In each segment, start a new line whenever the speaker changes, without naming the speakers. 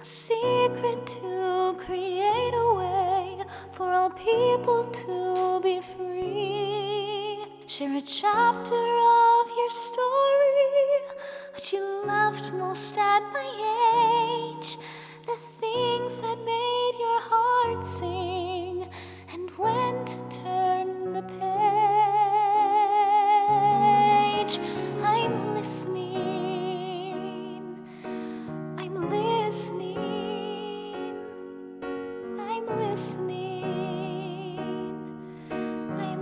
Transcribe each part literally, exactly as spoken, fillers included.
a secret to create a way for all people to be free. Share a chapter of your story, what you loved most at my age, the things that made your heart sing, and when to turn the page. I'm listening, I'm listening, I'm listening, I'm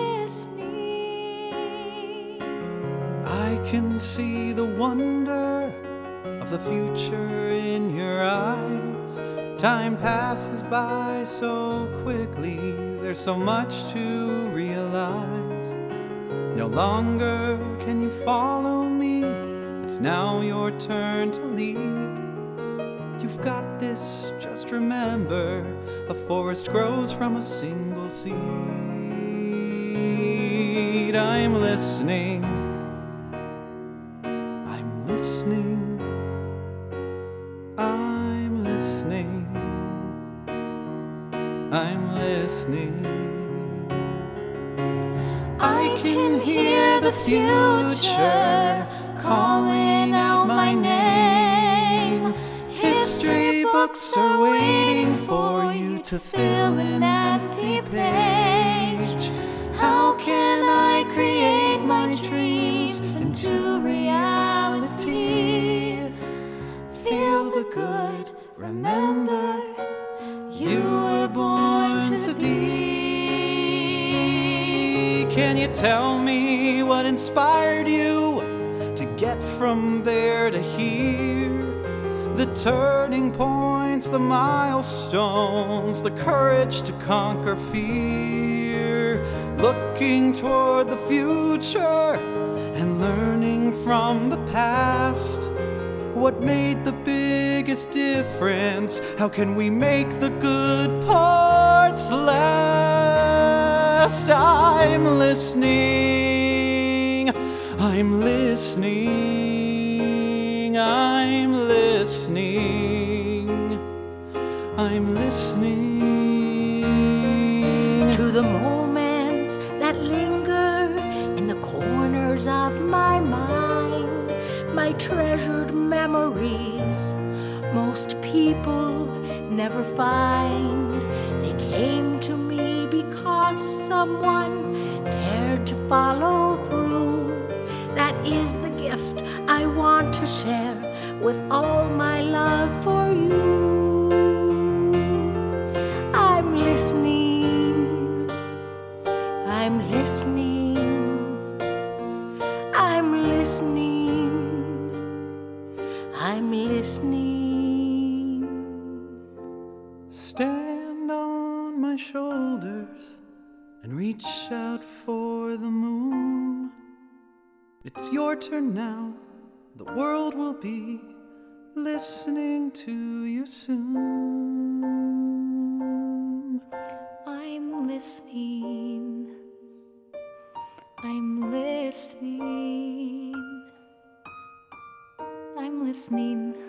listening.
I can see the wonder of the future in your eyes. Time passes by so quickly, there's so much to realize. No longer can you follow me, it's now your turn to lead. You've got this, just remember, a forest grows from a single seed. I'm listening, I'm listening, I'm listening, I'm listening. I can hear the future calling out my name. History books are waiting for you to fill an empty page. How can I create my dreams into reality? Feel the good, remember, you were born to be. Can you tell me what inspired you to get from there to here? The turning points, the milestones, the courage to conquer fear. Looking toward the future and learning from the past. What made the biggest difference? How can we make the good parts last? I'm listening, I'm listening, I'm listening, I'm listening
to the moments that linger in the corners of my mind, my treasured memories most people never find. They came to me because someone cared to follow through. That is the gift I want to share with all my love for you. I'm listening, I'm listening, I'm listening, I'm listening.
Stand on my shoulders and reach out for the moon. It's your turn now, the world will be listening to you soon.
I'm listening, I'm listening, I'm listening.